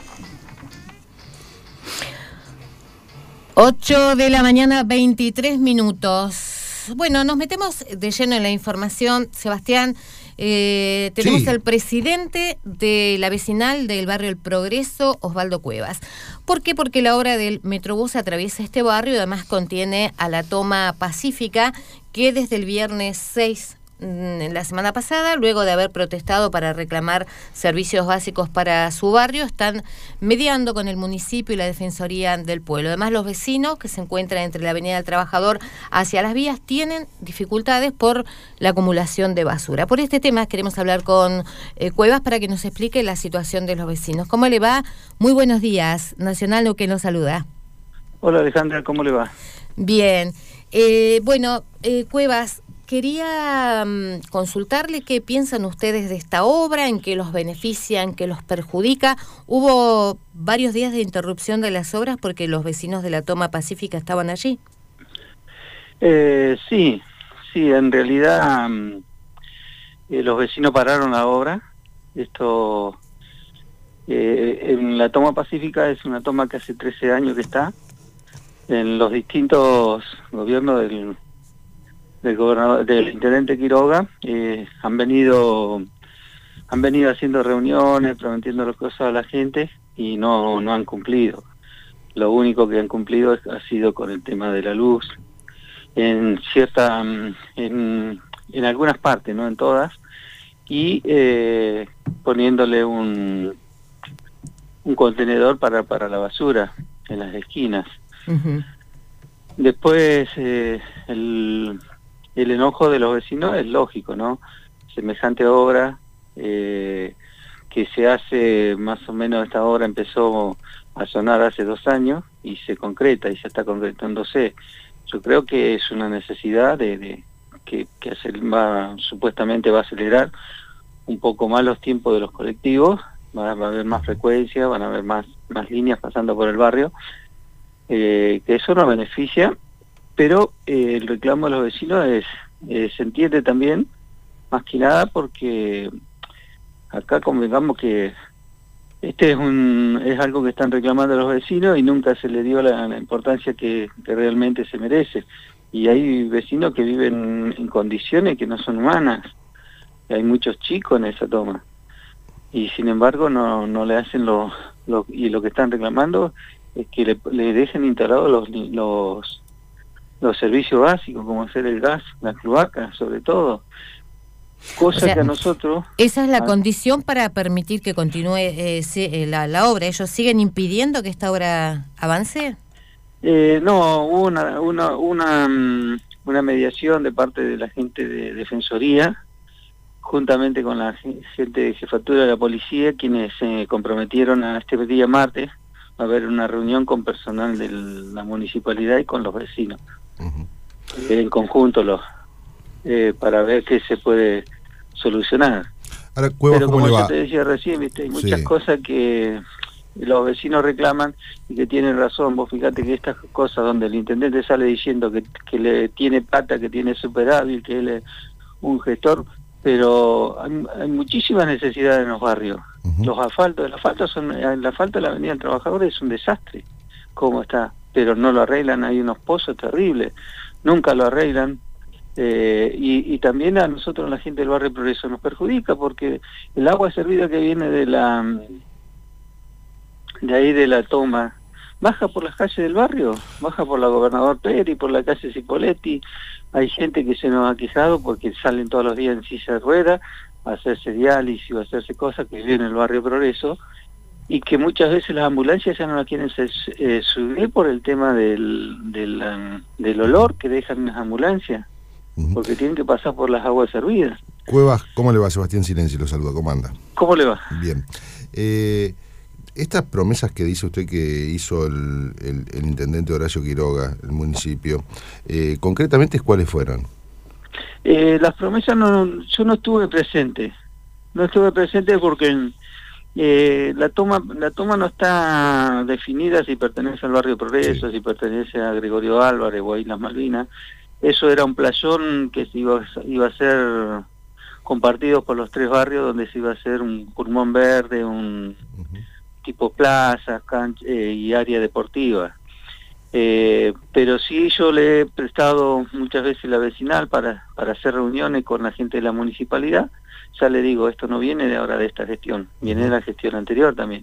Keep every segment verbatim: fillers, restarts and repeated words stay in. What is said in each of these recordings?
ocho de la mañana, veintitrés minutos. Bueno, nos metemos de lleno en la información. Sebastián, eh, tenemos Sí. al presidente de la vecinal del barrio El Progreso, Osvaldo Cuevas. ¿Por qué? Porque la obra del Metrobús atraviesa este barrio y además contiene a la toma Pacífica, que desde el viernes seis en la semana pasada, luego de haber protestado para reclamar servicios básicos para su barrio, están mediando con el municipio y la Defensoría del Pueblo. Además, los vecinos que se encuentran entre la Avenida del Trabajador hacia las vías tienen dificultades por la acumulación de basura. Por este tema queremos hablar con eh, Cuevas para que nos explique la situación de los vecinos. ¿Cómo le va? Muy buenos días. Nacional Neuquén nos saluda. Hola Alejandra, ¿cómo le va? Bien. Eh, bueno, eh, Cuevas, quería um, consultarle qué piensan ustedes de esta obra, en qué los beneficia, en qué los perjudica. Hubo varios días de interrupción de las obras porque los vecinos de la toma Pacífica estaban allí. Eh, sí, sí, en realidad um, eh, los vecinos pararon la obra. Esto, eh, en la toma Pacífica es una toma que hace trece años que está. En los distintos gobiernos del del gobernador, del intendente Quiroga, eh, han venido han venido haciendo reuniones, prometiendo las cosas a la gente y no, no han cumplido. Lo único que han cumplido es, ha sido con el tema de la luz, en cierta, en, en algunas partes, no en todas, y eh, poniéndole un un contenedor para, para la basura en las esquinas. Uh-huh. Después eh, el El enojo de los vecinos es lógico, ¿no? Semejante obra eh, que se hace, más o menos esta obra empezó a sonar hace dos años y se concreta y ya está concretándose. Yo creo que es una necesidad de, de que, que va, supuestamente va a acelerar un poco más los tiempos de los colectivos, va, va a haber más frecuencia, van a haber más, más líneas pasando por el barrio, eh, que eso nos beneficia. Pero eh, el reclamo de los vecinos es, eh, se entiende también, más que nada porque acá convengamos que este es un es algo que están reclamando los vecinos y nunca se le dio la, la importancia que, que realmente se merece. Y hay vecinos que viven en condiciones que no son humanas. Y hay muchos chicos en esa toma. Y sin embargo no, no le hacen lo, lo... Y lo que están reclamando es que le, le dejen instalados los... los los servicios básicos, como hacer el gas, la cloaca, sobre todo. Cosa o sea, que a nosotros... Esa es la ah, condición para permitir que continúe eh, se, la, la obra. ¿Ellos siguen impidiendo que esta obra avance? Eh, no, hubo una, una, una, una mediación de parte de la gente de Defensoría, juntamente con la gente de Jefatura de la Policía, quienes se comprometieron a este día martes a haber una reunión con personal de la municipalidad y con los vecinos. Uh-huh. En conjunto los eh, para ver qué se puede solucionar. Ahora, Cuevas, pero ¿cómo como le yo va? te decía recién, viste, hay muchas sí. cosas que los vecinos reclaman y que tienen razón. Vos fíjate que estas cosas donde el intendente sale diciendo que, que le tiene plata, que tiene superávit, que él es un gestor, pero hay, hay muchísimas necesidades en los barrios. Uh-huh. Los asfaltos, el asfalto son, el asfalto de la Avenida del Trabajador es un desastre, como está, pero no lo arreglan, hay unos pozos terribles, nunca lo arreglan, eh, y, y también a nosotros, la gente del barrio Progreso, nos perjudica porque el agua servida que viene de la de ahí de la toma, baja por las calles del barrio, baja por la Gobernador Peri, por la calle Cipoletti. Hay gente que se nos ha quejado porque salen todos los días en silla de ruedas a hacerse diálisis o a hacerse cosas que viven en el barrio Progreso, y que muchas veces las ambulancias ya no la quieren eh, subir por el tema del, del, um, del olor que dejan en las ambulancias, uh-huh. porque tienen que pasar por las aguas servidas. Cuevas, ¿cómo le va? Sebastián Silenzi lo saluda, ¿cómo anda? ¿Cómo le va? Bien. Eh, estas promesas que dice usted que hizo el, el, el intendente Horacio Quiroga, el municipio, eh, concretamente, ¿cuáles fueron? Eh, las promesas, no, yo no estuve presente, no estuve presente porque eh, la toma la toma no está definida si pertenece al barrio Progreso, sí. si pertenece a Gregorio Álvarez o a Islas Malvinas. Eso era un playón que se iba, iba a ser compartido por los tres barrios, donde se iba a hacer un pulmón verde, un uh-huh. tipo plazas canch eh, y área deportiva. Eh, pero sí yo le he prestado muchas veces la vecinal para, para hacer reuniones con la gente de la municipalidad. Ya le digo, esto no viene de ahora de esta gestión, viene de la gestión anterior también.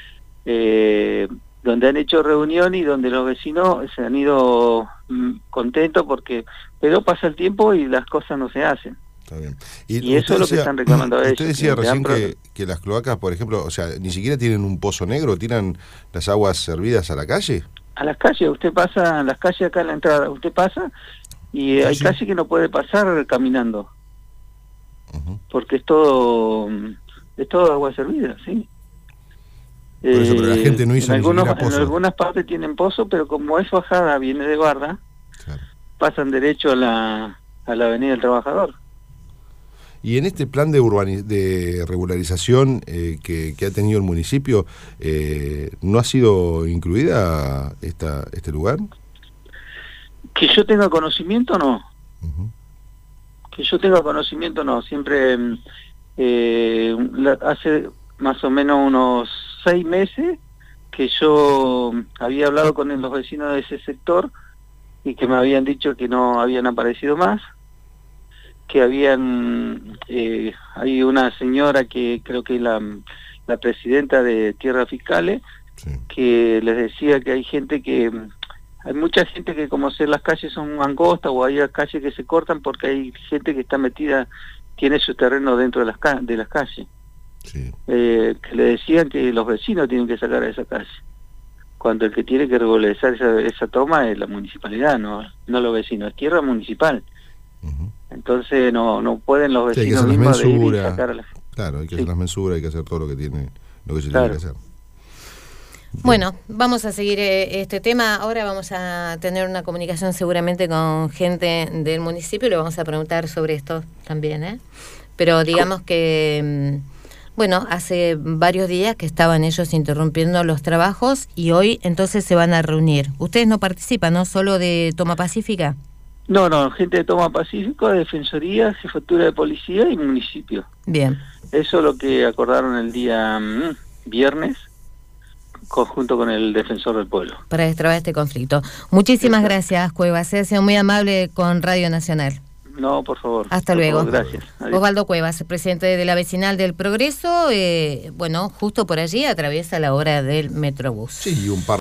Eh, donde han hecho reunión y donde los vecinos se han ido mm, contentos porque, pero pasa el tiempo y las cosas no se hacen. Está bien. Y, y eso es lo que están reclamando a ellos. Usted decía recién que, que las cloacas, por ejemplo, o sea, ni siquiera tienen un pozo negro, tiran las aguas servidas a la calle. A las calles, usted pasa, a las calles acá en la entrada, usted pasa y hay ¿Sí? calles que no puede pasar caminando. Uh-huh. Porque es todo, es todo agua servida, ¿sí? Por eso, pero la gente no hizo en ni algunos, siquiera pozo. En algunas partes tienen pozo, pero como es bajada, viene de barra, claro, pasan derecho a la, a la Avenida del Trabajador. Y en este plan de urbani de regularización eh, que, que ha tenido el municipio, eh, ¿no ha sido incluida esta, este lugar? Que yo tenga conocimiento, no. Uh-huh. Que yo tenga conocimiento, no. Siempre, eh, la, hace más o menos unos seis meses que yo había hablado con los vecinos de ese sector y que me habían dicho que no habían aparecido más, que habían, eh, hay una señora que creo que es la, la presidenta de Tierras Fiscales, sí, que les decía que hay gente que, hay mucha gente que como si las calles son angostas o hay calles que se cortan porque hay gente que está metida, tiene su terreno dentro de las, de las calles. Sí. Eh, que le decían que los vecinos tienen que sacar a esa calle, cuando el que tiene que regularizar esa, esa toma es la municipalidad, no, no los vecinos, es tierra municipal. Uh-huh. Entonces no no pueden los vecinos sí, mismos de ir y sacar a la... Claro, hay que sí. hacer las mensuras, hay que hacer todo lo que tiene, lo que se claro. tiene que hacer. Bien. Bueno, vamos a seguir eh, este tema. Ahora vamos a tener una comunicación seguramente con gente del municipio y le vamos a preguntar sobre esto también, ¿eh? Pero digamos que, bueno, hace varios días que estaban ellos interrumpiendo los trabajos y hoy entonces se van a reunir. Ustedes no participan, ¿no? ¿Solo de Toma Pacífica? No, no, gente de Toma Pacífico, Defensoría, Jefatura de Policía y Municipio. Bien. Eso es lo que acordaron el día mmm, viernes, conjunto con el Defensor del Pueblo. Para destrabar este conflicto. Muchísimas Exacto. gracias, Cuevas. Se ha sido muy amable con Radio Nacional. No, por favor. Hasta por luego. Favor, gracias. Adiós. Osvaldo Cuevas, presidente de la Vecinal del Progreso. Eh, bueno, justo por allí atraviesa la obra del Metrobús. Sí, un par